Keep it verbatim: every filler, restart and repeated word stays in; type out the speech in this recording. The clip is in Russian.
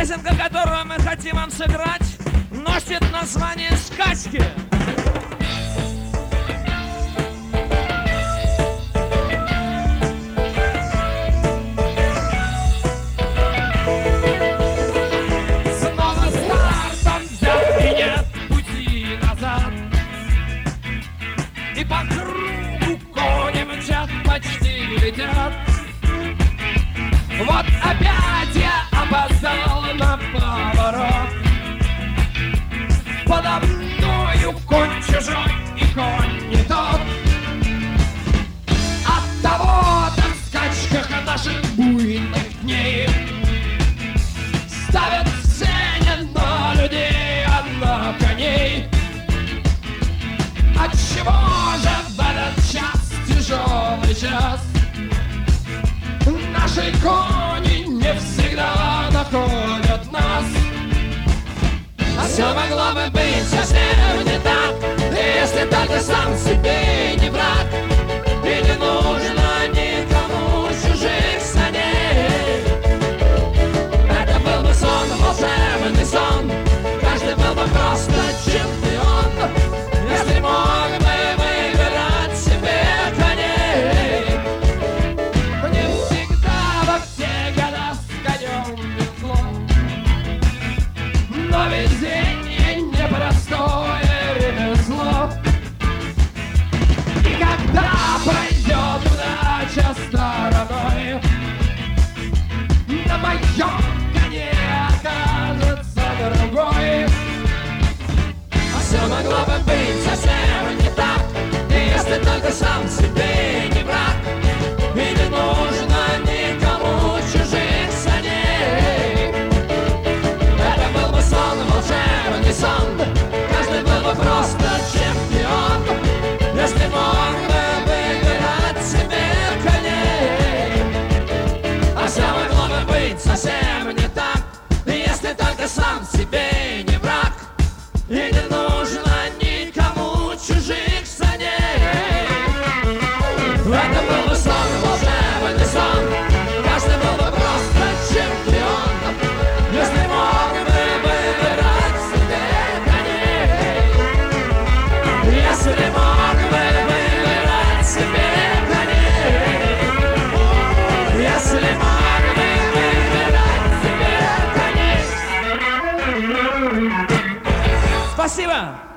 Песенка, которую мы хотим вам сыграть, носит название «Скачки». Снова стартом взят и нет пути назад, и по кругу кони мчат, почти летят. Вот опять я опоздал на поворот. Подо мною конь чужой и конь не тот. Оттого-то в скачках наших буйных дней ставят цены на людей, а на коней. Отчего же в этот час, тяжелый час, наши кони не всегда находят нас? Все могло бы быть совсем не так, если только сам себе не враг, и не нужно никому чужих саней. Это был бы сон, волшебный сон, каждый был бы просто чемпион, если мог бы выбирать себе коней. Мне всегда во все года с конем везло, но везение непростое ремесло. И когда пройдет удача стороной, на моем коне окажется другой. А все могло бы быть совсем не так, если только сам себе не враг, и не нужно никому чужих саней. Это был бы сон, волшебный сон, каждый был бы просто чемпион, если мог бы выбирать себе коней. А все могло бы быть совсем не так, если только сам себе не враг, и не нужно никому чужих саней. Это был бы сон, волшебный сон, каждый был бы просто чемпион, если мог бы выбирать себе коней. Если мог бы выбирать себе коней. Если мог бы выбирать себе коней. Спасибо!